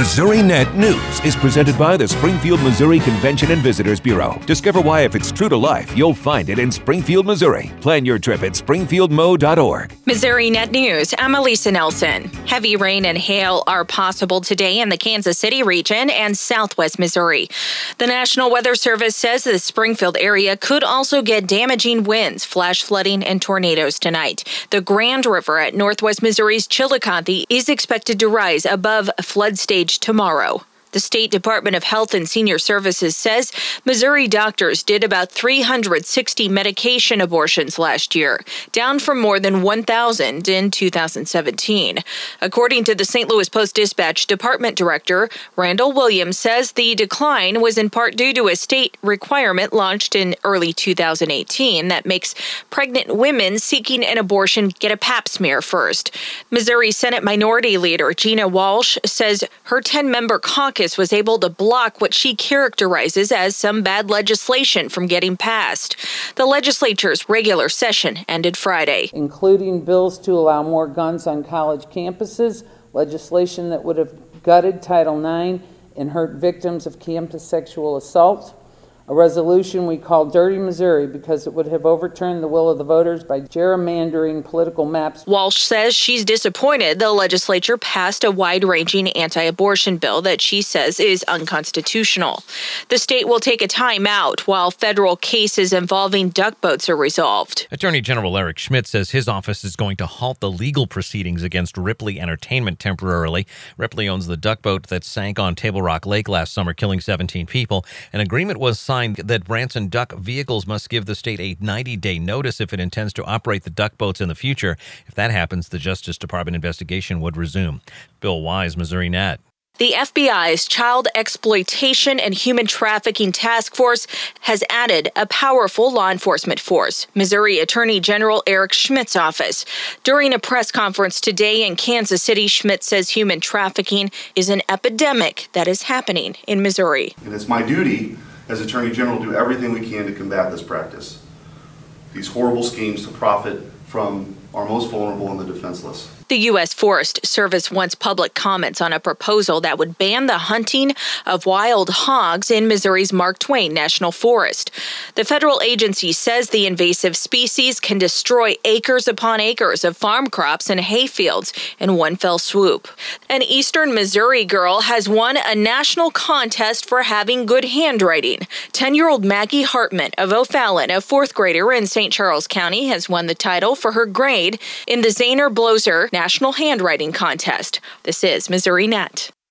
Missouri Net News is presented by the Springfield, Missouri Convention and Visitors Bureau. Discover why, if it's true to life, you'll find it in Springfield, Missouri. Plan your trip at springfieldmo.org. Missouri Net News, I'm Elisa Nelson. Heavy rain and hail are possible today in the Kansas City region and southwest Missouri. The National Weather Service says the Springfield area could also get damaging winds, flash flooding, and tornadoes tonight. The Grand River at northwest Missouri's Chillicothe is expected to rise above flood stage tomorrow. The State Department of Health and Senior Services says Missouri doctors did about 360 medication abortions last year, down from more than 1,000 in 2017. According to the St. Louis Post-Dispatch Department Director, Randall Williams says the decline was in part due to a state requirement launched in early 2018 that makes pregnant women seeking an abortion get a pap smear first. Missouri Senate Minority Leader Gina Walsh says her 10-member caucus was able to block what she characterizes as some bad legislation from getting passed. The legislature's regular session ended Friday, including bills to allow more guns on college campuses, legislation that would have gutted Title IX and hurt victims of campus sexual assault, a resolution we call Dirty Missouri because it would have overturned the will of the voters by gerrymandering political maps. Walsh says she's disappointed the legislature passed a wide-ranging anti-abortion bill that she says is unconstitutional. The state will take a time out while federal cases involving duck boats are resolved. Attorney General Eric Schmidt says his office is going to halt the legal proceedings against Ripley Entertainment temporarily. Ripley owns the duck boat that sank on Table Rock Lake last summer, killing 17 people. An agreement was signed that Branson Duck Vehicles must give the state a 90-day notice if it intends to operate the duck boats in the future. If that happens, the Justice Department investigation would resume. Bill Wise, Missouri Net. The FBI's Child Exploitation and Human Trafficking Task Force has added a powerful law enforcement force, Missouri Attorney General Eric Schmidt's office. During a press conference today in Kansas City, Schmidt says human trafficking is an epidemic that is happening in Missouri. And it's my duty as Attorney General to do everything we can to combat this practice. These horrible schemes to profit from our most vulnerable and the defenseless. The U.S. Forest Service wants public comments on a proposal that would ban the hunting of wild hogs in Missouri's Mark Twain National Forest. The federal agency says the invasive species can destroy acres upon acres of farm crops and hayfields in one fell swoop. An eastern Missouri girl has won a national contest for having good handwriting. 10-year-old Maggie Hartman of O'Fallon, a fourth grader in St. Charles County, has won the title for her grade in the Zahner Bloser National Handwriting Contest. This is Missouri Net.